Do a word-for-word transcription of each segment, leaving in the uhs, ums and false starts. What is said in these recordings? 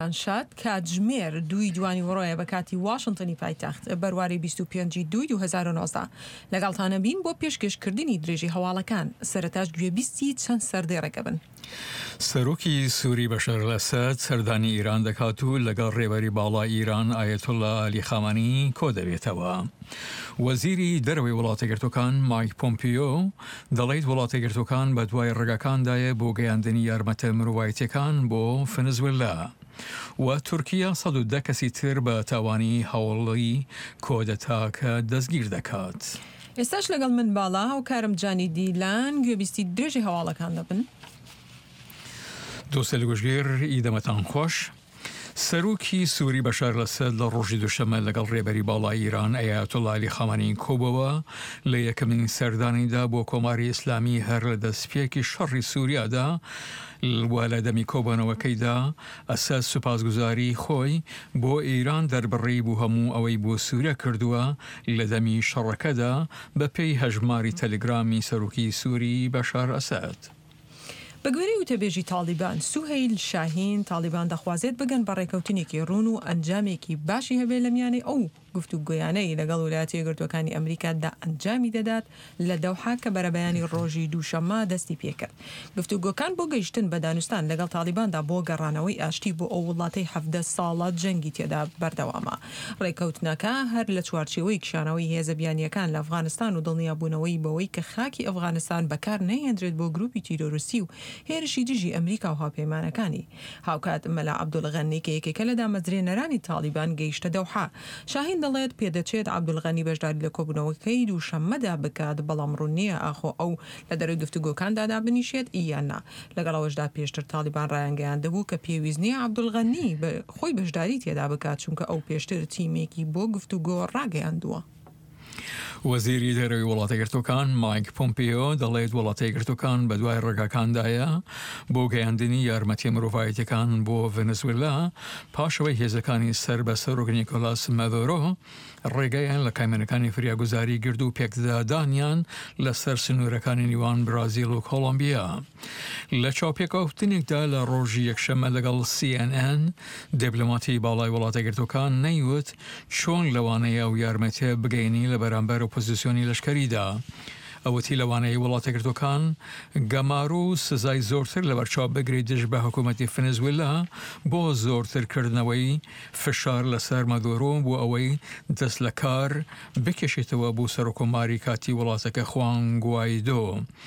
شاد کاتژمێر دوی دوانی وڕۆیە بە کاتی واشنگتنی پایتەخت بەرواری بیست و پێنج دوای دوو هەزار و نۆزدە لەگەڵتانە بین بۆ پێشکەشکردنی درێژی هەواڵەکان سەرەتاش گوێبیستی چەند سەردێڕەکە بن. سەرۆکی سووری بەشار ئەسەد سەردانی ئیران دەکات و لەگەڵ ڕێبەری باڵا ئیران ئایەتوڵا عەلی خامانەی کۆ دەبێتەوە. وەزیری دەرەوەی وڵاتە گرتوەکان مایک پۆمپیۆ دەڵێت وڵاتە گرتوەکان بە دوای ڕێگەکاندایە بۆ گەیاندنی یارمەتە مرۆڤایەتیەکان بۆ ڤێنزوێلا و تورکیا سەد و دە کەسی تر بە تاوانی هەوڵی کۆدەتاکە دەستگیر دەکات. ئێستاش لەگەڵ من باڵا هاوکارم جانی دیلان گوێبیستی درێژی هەواڵەکان دەبن. دۆستە لە گوژگێر ئیدەمەتان خۆش. سەرۆکی سووری بەشار ئەسەد لە ڕۆژی دووشەمە لەگەڵ ڕێبەری باڵای ئیران ئایەتوڵا عەلی خامانەی کۆبەوە لە یەکەمین سەردانیدا بۆ کۆماری ئیسلامی هەر لە دەستپێکی شەڕی سووریادا وە لە دەمی کۆبوونەوەکەیدا ئەسەد سوپاسگوزاری خۆی بۆ ئیران دەربڕی بوو هەموو ئەوەی بۆ سووریا کردووە لە دەمی شەڕەکەدا بە پێی هەژماری تەلگرامی سەرۆکی سووری بەشار ئەسەد. بەگوێرەی وتەبێژی تالیبان سوهەیل شاهین تالیبان دەخوازێت بگەن بە ڕێکەوتنێکی ڕوون و ئەنجامێکی باشی هەبێت لە میانەی ئەو گفتوگۆیانەی لەگەڵ ویلایەتە یەکگرتووەکانی ئەمریکادا ئەنجامی دەدات لە دەوحا کە بەرەبەیانی ڕۆژی دووشەممە دەستی پێکرد. گفتوگۆکان بۆ گەیشتن بە دانوستان لەگەڵ تالیباندا بۆ گەڕانەوەی ئاشتی بۆ ئەو وڵاتەی هەفتە ساڵە جەنگی تێدا بەردەوامە. ڕێکەوتنەکە هەر لە چوارچێوەی کشانەوەی هێزە بیانیەکان لە ئەفغانستان و دڵنیابوونەوەی بەوەی کە خاکی ئەفغانستان بەکار نەهێنرێت بۆ گروپی تیرۆریستی و هێرشی دژی ئەمریکا و هاوپەیمانەکانی. هاوکات مەلا عەبدولغەنی کە یەکێکە لە دامەزرێنەرانی تالیبان گەیشتە دەوحا. شاهین دەڵێت پێدەچێت عەبدولغەنی بەشداری لە کۆبوونەوەکەی دووشەممەدا بکات بەڵام ڕوون نییە ئاخۆ ئەو لە دەروی گفتوگۆکاندادا بنیشێت ئیاننا. لەگەڵەوەشدا پێشتر تالیبان ڕایانگەیاندەبوو کە پێویست نییە عەبدولغەنی خۆی بەشداری تێدا بکات چونکە ئەو پێشتر تیمێکی بۆ گفتوگۆ ڕاگەیاندووە. وەزیری دەرەوەی وڵاتە گرتوەکان مایک پۆمپیۆ دەڵێت وڵاتە گرتوەکان بە دوای ڕێگەکاندایە بۆ گەیاندنی یارمەتی مرۆڤایەتیەکان بۆ ڤێنزوێلا پاشەوەی هێزەکانی سەر بە سەرۆک نیکۆلاس مادورۆ ڕێگەیان لە کایمەنەکانی فریاگوزاری گرد و پێکدادانیان لەسەر سنوورەکانی نیوان برازیل و کۆڵۆمبیا. لە چاوپێکەوتنێکدا لە ڕۆژی یەکشەممە لەگەڵ سی ئەن ئەن دیپلۆماتی باڵای وڵاتە گرتوەکان نەیوت چۆن لەوانەیە و یارمەتیە بگەینی لە بەرامبەر ئۆپۆزیسیۆنی لەشکەریدا. ئەوەتی لەوانەیە وڵاتە گرتوەکان گەمار و سزای زۆرتر لە بەرچاو بگرێت دژ بە حکوومەتی ڤێنزوێلا بۆ زۆرترکردنەوەی فشار لەسەر مادورۆ بۆ ئەوەی دەست لە کار بکێشێتەوە بۆ سەرۆکۆماری کاتی وڵاتەکە خوان گوایدۆ.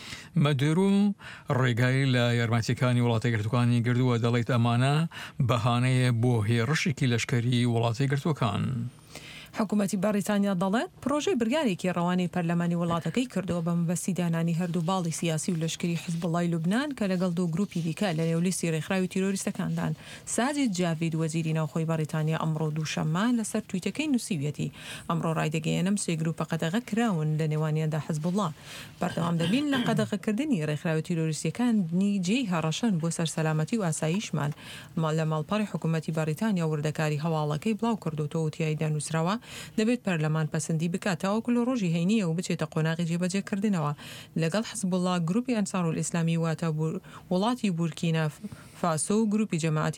مادورۆ ڕێگای لە یارمەتیەکانی وڵاتە گرتوەکانی گردووە دەڵێت ئەمانە بەهانەیە بۆ هێرشێکی لەشکەری وڵاتی گرتوەکان. حکوومەتی بەریتانیا دەڵێت پرۆژەی بڕیارێکی ڕەوانەی پەرلەمانی وڵاتەکەی کردەوە بە مەبەستی دانانی هەردوو باڵی سیاسی و لەشکری حیزبوڵای لوبنان کە لەگەڵ دوو گروپی دیکە لە نێولیستی ڕێکخراوی تیرۆریستەکاندان. ساجد جاوید وەزیری ناوخۆی بەریتانیا ئەمڕۆ دووشەممە لەسەر تویتەکەی نووسیویەتی ئەمڕۆ ڕایدەگەیەنم سێ گروپە قەدەغە کراون لە نێوانیاندا حیزبوڵڵا. بەردەوام دەبین لە قەدەغەکردنی ڕێکخراوی تیرۆریستیەکانی جێی هەڕەشەن بۆ سەر سەلامەتی و ئاساییشمان. ماڵ لە ماڵپەڕی حکوومەتی بەریتانیا وردەکاری هەواڵەکەی بڵاو کردوتەوە و تیایدا نووسراوە دەبێت پەرلەمان پەسەندی بکاتەوە کل ڕۆژی هەینیە و بچێتە قۆناغی جێبەجێکردنەوە لەگەڵ حیزبوڵڵا گروپی ئەنسار الئیسلامی واتە وڵاتی بورکینا فاسۆ و گروپی جەماعەتی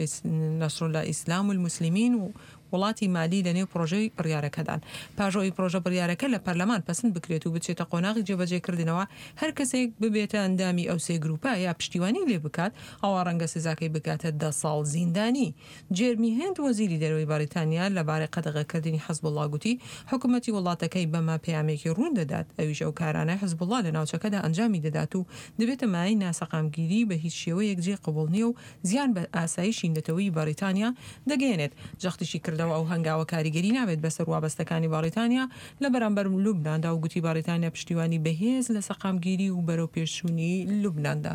نەسرۆلا ئیسلام والموسلیمین و وڵاتی مالی لە نێو پرۆژەی بڕیارەکەدان. پاژۆی پرۆژە بڕیارەکە لە پەرلەمان پەسەند بکرێت و بچێتە قۆناغی جێبەجێکردنەوە هەر کەسێک ببێتە ئەندامی ئەو سێ گروپە یا پشتیوانی لێ بکات ئەوە ڕەنگە سزاکەی بکاتە دە ساڵ زیندانی. جێرمی هێند وەزیری دەرەوەی بەریتانیا لەبارەی قەدەغەکردنی حیزبوڵڵا گوتی حکوومەتی وڵاتەکەی بەما پەیامێکی ڕوون دەدات ئەویش ئەو کارانە حیزبوڵڵا لە ناوچەکەدا ئەنجامی دەدات و دەبێتە مای ناسەقامگیری بە هیچ شێوەیەک جێ قبوڵ نییە و زیان بە ئاسایشی نەتەوەی بەریتانیا دەگەێنێت. جەختیشی کردەوە ئەو هەنگاوە کاریگەری نابێت بەسەر وابەستەکانی بەریتانیا لە بەرامبەر لوبناندا و گوتی بەریتانیا پشتیوانی بەهێز لە سەقامگیری و بەرەو پێشچوونی لوبناندا.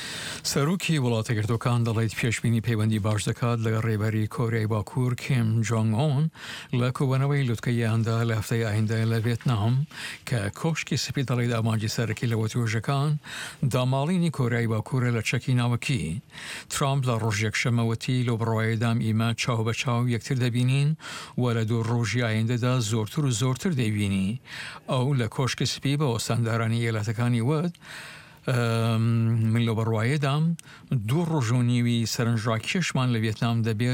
سەرۆکی وڵاتە گرتوەکان دەڵێت پێشبینی پەیوەندی باش دەکات لە ڕێبەری کۆریای باکوور کیم جۆنگ ئۆن لە کۆبوونەوەی لوتکەیاندا لە هەفتەی ئایندا لە ڤێتنام کە کۆشکی سپی دەڵێت ئامانجی سەرەکی لە وەتۆژەکان داماڵینی کۆریای باکوورە لە چەکی ناوەکی. ترامپ لە ڕۆژ یەکشەمەوەتی لۆ بڕوایەدام ئیمە چاو بە چاو یەکتر دەبینین و لە دوو ڕۆژی ئایندەدا زۆرتر و زۆرتر دەیبینی. ئەو لە کۆشکی سپی بە وەساندارانی ئێلاتەکانی وت من لۆ بەڕوایەدا دوو ڕۆژۆنیوی سەرنجڕاکێشمان لە ڤێتنام دەبێت